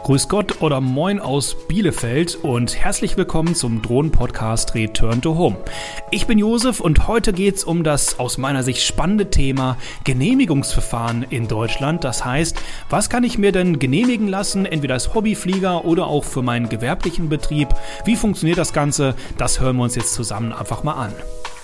Grüß Gott oder Moin aus Bielefeld und herzlich willkommen zum Drohnen-Podcast Return to Home. Ich bin Josef und heute geht's um das aus meiner Sicht spannende Thema Genehmigungsverfahren in Deutschland. Das heißt, was kann ich mir denn genehmigen lassen, entweder als Hobbyflieger oder auch für meinen gewerblichen Betrieb? Wie funktioniert das Ganze? Das hören wir uns jetzt zusammen einfach mal an.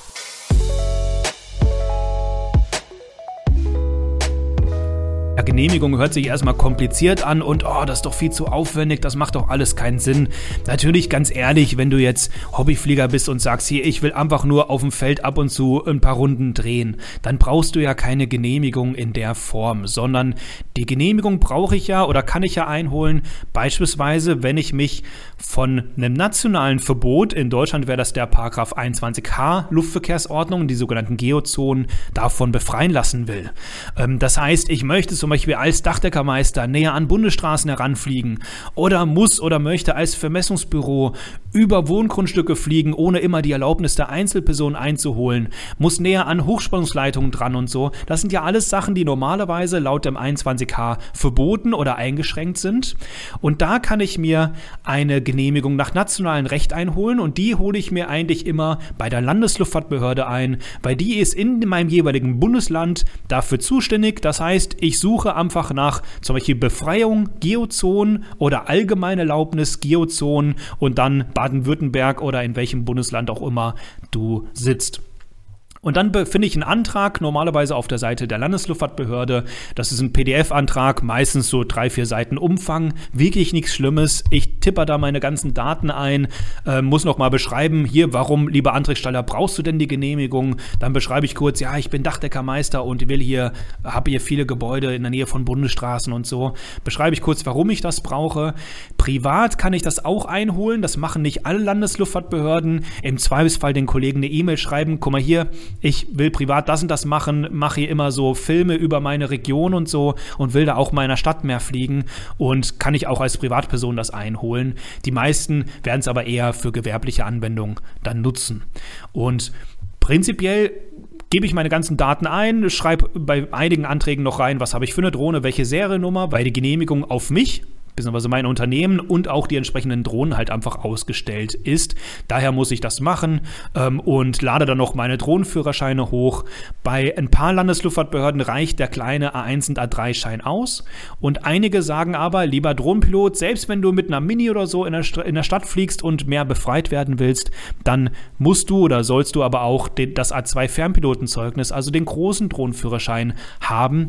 Genehmigung hört sich erstmal kompliziert an und das ist doch viel zu aufwendig, das macht doch alles keinen Sinn. Natürlich, ganz ehrlich, wenn du jetzt Hobbyflieger bist und sagst, hier, ich will einfach nur auf dem Feld ab und zu ein paar Runden drehen, dann brauchst du ja keine Genehmigung in der Form, sondern die Genehmigung brauche ich ja oder kann ich ja einholen, beispielsweise, wenn ich mich von einem nationalen Verbot, in Deutschland wäre das der Paragraph 21h Luftverkehrsordnung, die sogenannten Geozonen, davon befreien lassen will. Das heißt, ich möchte zum Beispiel als Dachdeckermeister näher an Bundesstraßen heranfliegen oder muss oder möchte als Vermessungsbüro über Wohngrundstücke fliegen, ohne immer die Erlaubnis der Einzelperson einzuholen, muss näher an Hochspannungsleitungen dran und so. Das sind ja alles Sachen, die normalerweise laut dem 21h verboten oder eingeschränkt sind. Und da kann ich mir eine Genehmigung nach nationalem Recht einholen und die hole ich mir eigentlich immer bei der Landesluftfahrtbehörde ein, weil die ist in meinem jeweiligen Bundesland dafür zuständig. Das heißt, ich suche einfach nach zum Beispiel Befreiung, Geozonen oder allgemeine Erlaubnis, Geozonen und dann Baden-Württemberg oder in welchem Bundesland auch immer du sitzt. Und dann finde ich einen Antrag, normalerweise auf der Seite der Landesluftfahrtbehörde. Das ist ein PDF-Antrag, meistens so 3-4 Seiten Umfang. Wirklich nichts Schlimmes. Ich tippe da meine ganzen Daten ein, muss nochmal beschreiben, hier, warum, lieber Antragsteller, brauchst du denn die Genehmigung? Dann beschreibe ich kurz, ja, ich bin Dachdeckermeister und habe hier viele Gebäude in der Nähe von Bundesstraßen und so. Beschreibe ich kurz, warum ich das brauche. Privat kann ich das auch einholen. Das machen nicht alle Landesluftfahrtbehörden. Im Zweifelsfall den Kollegen eine E-Mail schreiben, guck mal hier, ich will privat das und das machen, mache hier immer so Filme über meine Region und so und will da auch mal in der Stadt mehr fliegen und kann ich auch als Privatperson das einholen. Die meisten werden es aber eher für gewerbliche Anwendungen dann nutzen. Und prinzipiell gebe ich meine ganzen Daten ein, schreibe bei einigen Anträgen noch rein, was habe ich für eine Drohne, welche Seriennummer, weil die Genehmigung auf mich beziehungsweise mein Unternehmen und auch die entsprechenden Drohnen halt einfach ausgestellt ist. Daher muss ich das machen und lade dann noch meine Drohnenführerscheine hoch. Bei ein paar Landesluftfahrtbehörden reicht der kleine A1 und A3-Schein aus. Und einige sagen aber, lieber Drohnenpilot, selbst wenn du mit einer Mini oder so in der Stadt fliegst und mehr befreit werden willst, dann musst du oder sollst du aber auch das A2-Fernpilotenzeugnis, also den großen Drohnenführerschein haben,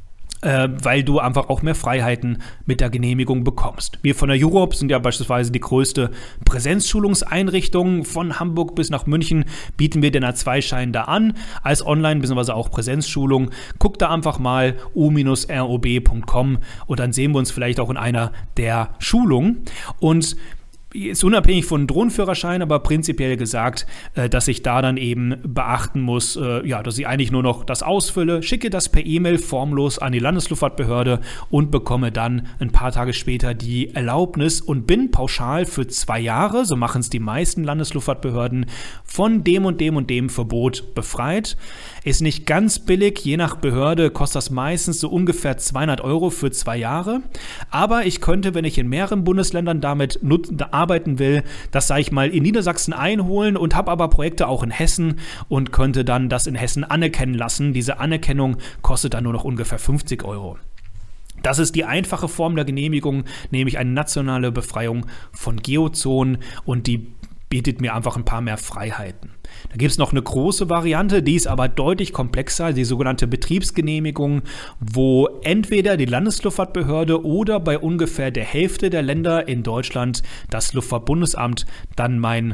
weil du einfach auch mehr Freiheiten mit der Genehmigung bekommst. Wir von der Europe sind ja beispielsweise die größte Präsenzschulungseinrichtung. Von Hamburg bis nach München bieten wir den A2-Schein da an, als Online- bzw. auch Präsenzschulung. Guck da einfach mal u-rob.com und dann sehen wir uns vielleicht auch in einer der Schulungen. Und ist unabhängig von Drohnenführerschein, aber prinzipiell gesagt, dass ich da dann eben beachten muss, dass ich eigentlich nur noch das ausfülle, schicke das per E-Mail formlos an die Landesluftfahrtbehörde und bekomme dann ein paar Tage später die Erlaubnis und bin pauschal für 2 Jahre, so machen es die meisten Landesluftfahrtbehörden, von dem und dem und dem Verbot befreit. Ist nicht ganz billig, je nach Behörde kostet das meistens so ungefähr 200 € für 2 Jahre, aber ich könnte, wenn ich in mehreren Bundesländern damit arbeiten will, das, sage ich mal, in Niedersachsen einholen und habe aber Projekte auch in Hessen und könnte dann das in Hessen anerkennen lassen. Diese Anerkennung kostet dann nur noch ungefähr 50 €. Das ist die einfache Form der Genehmigung, nämlich eine nationale Befreiung von Geozonen und die bietet mir einfach ein paar mehr Freiheiten. Da gibt es noch eine große Variante, die ist aber deutlich komplexer, die sogenannte Betriebsgenehmigung, wo entweder die Landesluftfahrtbehörde oder bei ungefähr der Hälfte der Länder in Deutschland das Luftfahrtbundesamt dann mein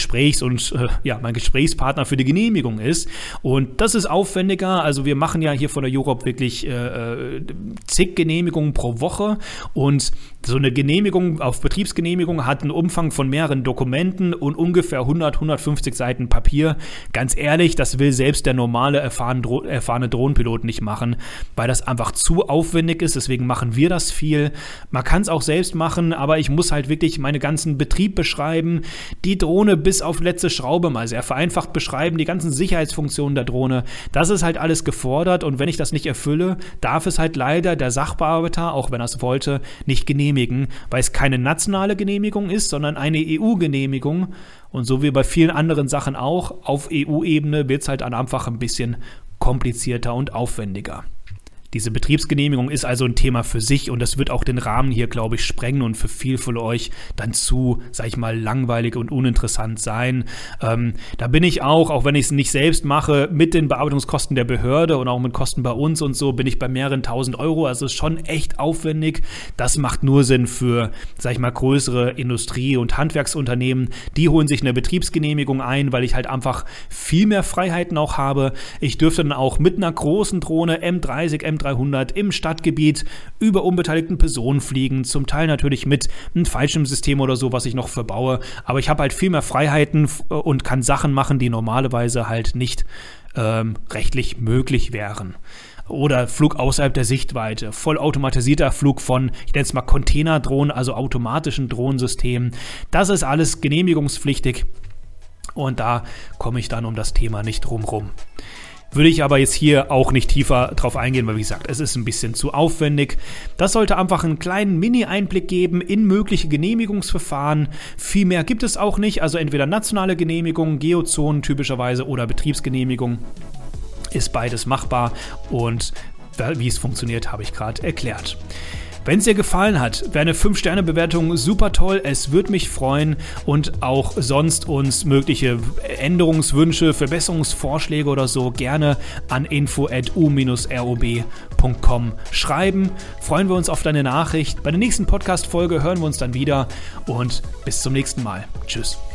Gesprächspartner für die Genehmigung ist. Und das ist aufwendiger. Also wir machen ja hier von der Europe wirklich zig Genehmigungen pro Woche und so eine Genehmigung auf Betriebsgenehmigung hat einen Umfang von mehreren Dokumenten und ungefähr 150 Seiten Papier. Ganz ehrlich, das will selbst der normale erfahrene Drohnenpilot nicht machen, weil das einfach zu aufwendig ist. Deswegen machen wir das viel. Man kann es auch selbst machen, aber ich muss halt wirklich meinen ganzen Betrieb beschreiben, die Drohne bis auf letzte Schraube mal sehr vereinfacht beschreiben, die ganzen Sicherheitsfunktionen der Drohne. Das ist halt alles gefordert und wenn ich das nicht erfülle, darf es halt leider der Sachbearbeiter, auch wenn er es wollte, nicht genehmigen genehmigen, weil es keine nationale Genehmigung ist, sondern eine EU-Genehmigung. Und so wie bei vielen anderen Sachen auch, auf EU-Ebene wird es halt einfach ein bisschen komplizierter und aufwendiger. Diese Betriebsgenehmigung ist also ein Thema für sich und das wird auch den Rahmen hier, glaube ich, sprengen und für viel von euch dann zu, sag ich mal, langweilig und uninteressant sein. Da bin ich auch wenn ich es nicht selbst mache, mit den Bearbeitungskosten der Behörde und auch mit Kosten bei uns und so, bin ich bei mehreren 1.000 Euro. Also ist schon echt aufwendig. Das macht nur Sinn für, sag ich mal, größere Industrie- und Handwerksunternehmen. Die holen sich eine Betriebsgenehmigung ein, weil ich halt einfach viel mehr Freiheiten auch habe. Ich dürfte dann auch mit einer großen Drohne M30, M300 im Stadtgebiet über unbeteiligten Personen fliegen, zum Teil natürlich mit einem Fallschirmsystem oder so, was ich noch verbaue, aber ich habe halt viel mehr Freiheiten und kann Sachen machen, die normalerweise halt nicht rechtlich möglich wären. Oder Flug außerhalb der Sichtweite, vollautomatisierter Flug von, ich nenne es mal Containerdrohnen, also automatischen Drohnensystemen. Das ist alles genehmigungspflichtig und da komme ich dann um das Thema nicht drumrum. Würde ich aber jetzt hier auch nicht tiefer drauf eingehen, weil wie gesagt, es ist ein bisschen zu aufwendig. Das sollte einfach einen kleinen Mini-Einblick geben in mögliche Genehmigungsverfahren. Viel mehr gibt es auch nicht, also entweder nationale Genehmigung, Geozonen typischerweise oder Betriebsgenehmigung. Ist beides machbar und wie es funktioniert, habe ich gerade erklärt. Wenn es dir gefallen hat, wäre eine 5-Sterne-Bewertung super toll. Es würde mich freuen und auch sonst uns mögliche Änderungswünsche, Verbesserungsvorschläge oder so gerne an info@u-rob.com schreiben. Freuen wir uns auf deine Nachricht. Bei der nächsten Podcast-Folge hören wir uns dann wieder und bis zum nächsten Mal. Tschüss.